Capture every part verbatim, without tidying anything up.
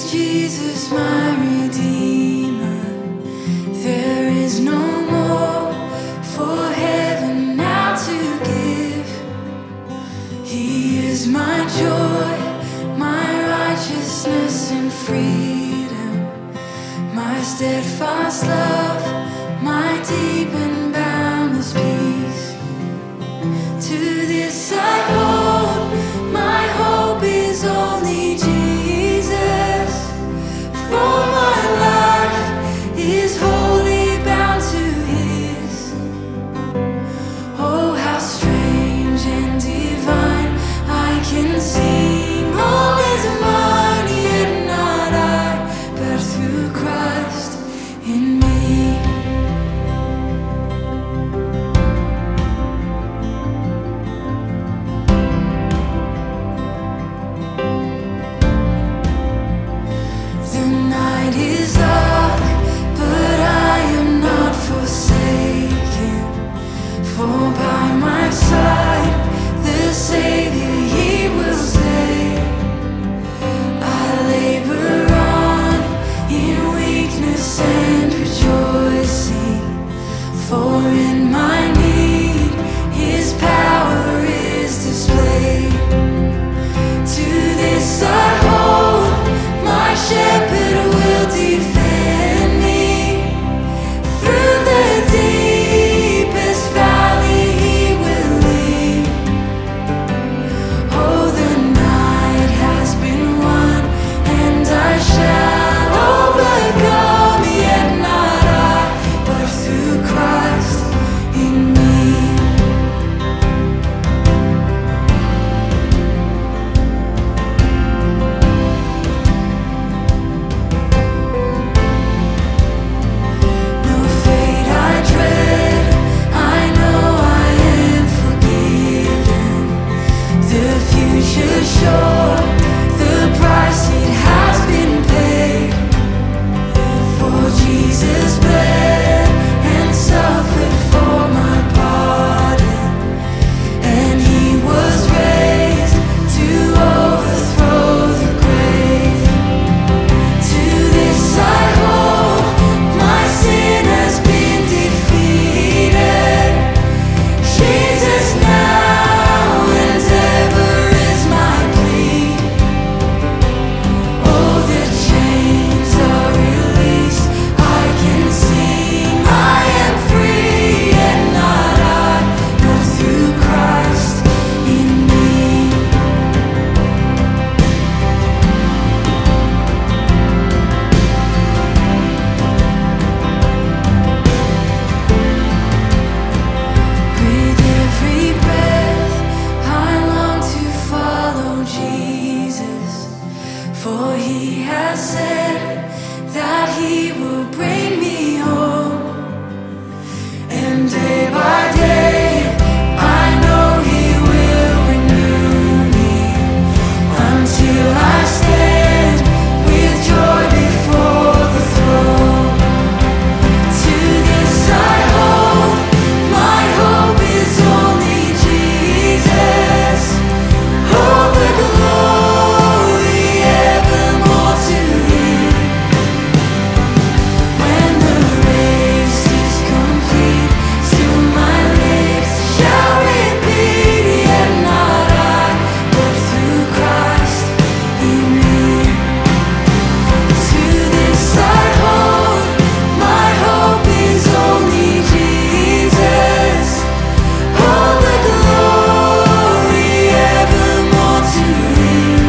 Jesus, my Redeemer. There is no more for heaven now to give. He is my joy, my righteousness and freedom, my steadfast love, my deep and boundless peace. To this I hold, my hope is only Jesus. For my life is wholly bound to His. Oh, how strange and divine, I can sing all is mine, yet not I, but through Christ in me. The night is dark, but I am not forsaken. For by my side, the Savior, He will stay. I labor on in weakness and rejoicing, for in my need His power is displayed. To this I hold, my shepherd will defend me. Through the deepest valley He will lead. Oh, the night has been won, and I shall overcome, yet not I, but through Christ in me. No fate I dread, I know I am forgiven. The future sure, the price it has been paid. For Jesus bled and suffered for my pardon, and He was raised to overthrow the grave. To this I hold, my sin has been defeated. Jesus now and ever is my plea. Oh, the chains are released, I can sing, I am free, and not I, but through Christ in me. With every breath, I long to follow Jesus, for He has said that He will bring me home. And day by day, I know He will renew me, until I stand with joy before the throne. To this I hold, my hope is only Jesus. Oh, the glory evermore to Him. When the race is complete, still my lips shall repeat, yet not I, but through Christ in me. To this I hold, my hope is only Jesus. Oh, the glory evermore to Him.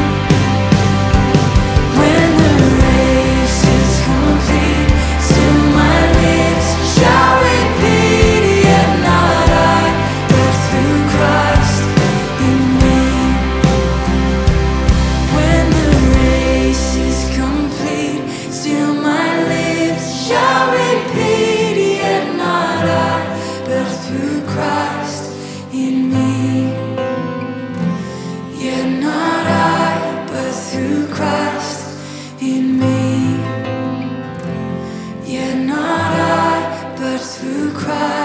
When the race is complete, still my lips shall repeat, yet not I, but through Christ in me. When the race is complete, still my lips shall repeat, yet not I, but through Christ in me. Yet not I, but through Christ in me. Yet not I, but through Christ.